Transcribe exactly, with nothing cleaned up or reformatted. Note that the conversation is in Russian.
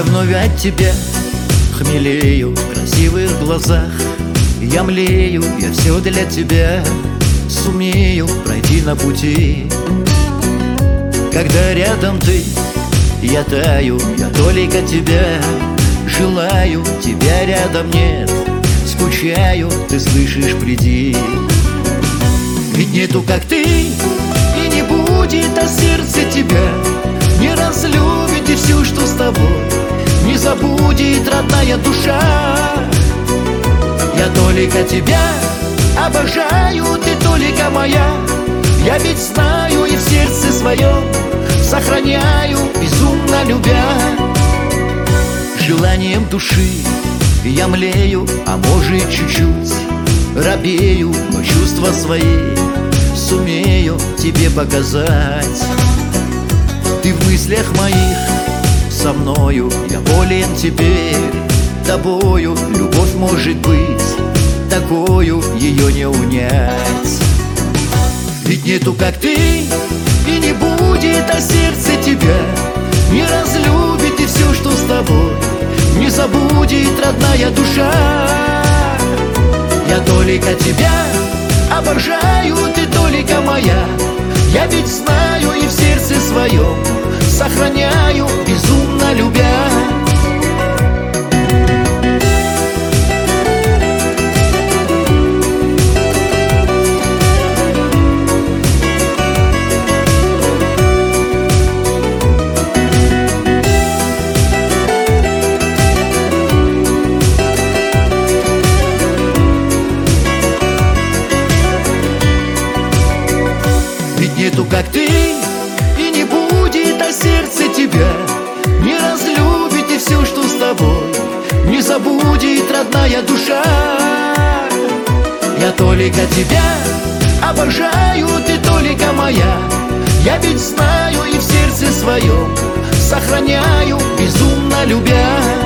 Я вновь от тебя хмелею в красивых глазах. Я млею, я все для тебя сумею пройти на пути. Когда рядом ты, я таю, я только тебя желаю. Тебя рядом нет, скучаю, ты слышишь, приди. Ведь нету как ты, и не будет, а сердце тебя не разлюбит, и все, что с тобой, не забудет родная душа. Я только тебя обожаю, ты только моя. Я ведь знаю и в сердце своем сохраняю, безумно любя. Желанием души я млею, а может чуть-чуть робею, но чувства свои сумею тебе показать. Ты в мыслях моих со мною, я болен теперь тобою. Любовь может быть такою, ее не унять. Ведь нету как ты, и не будет, а сердце тебя не разлюбит, и все, что с тобой, не забудет родная душа. Я только тебя обожаю, ты только моя. Я ведь знаю и в сердце своем сохраняю, безумно любя. Ведь нету как ты, и не будет, а сердце тебя не разлюбит, и все, что с тобой, не забудет родная душа. Я только тебя обожаю, ты только моя. Я ведь знаю и в сердце своем сохраняю, безумно любя.